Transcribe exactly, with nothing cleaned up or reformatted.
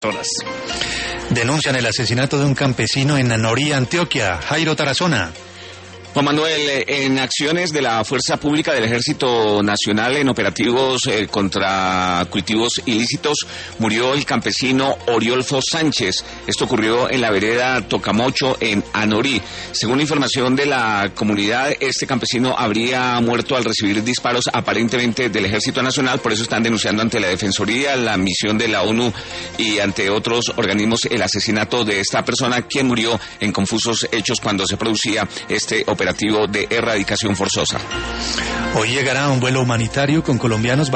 horas. Denuncian el asesinato de un campesino en Anorí, Antioquia. Jairo Tarazona. Juan Manuel, en acciones de la Fuerza Pública del Ejército Nacional en operativos eh, contra cultivos ilícitos, murió el campesino Oriolfo Sánchez. Esto ocurrió en la vereda Tocamocho, en Anorí. Según la información de la comunidad, este campesino habría muerto al recibir disparos aparentemente del Ejército Nacional. Por eso están denunciando ante la Defensoría, la misión de la ONU y ante otros organismos el asesinato de esta persona, quien murió en confusos hechos cuando se producía este operativo de erradicación forzosa. Hoy llegará un vuelo humanitario con colombianos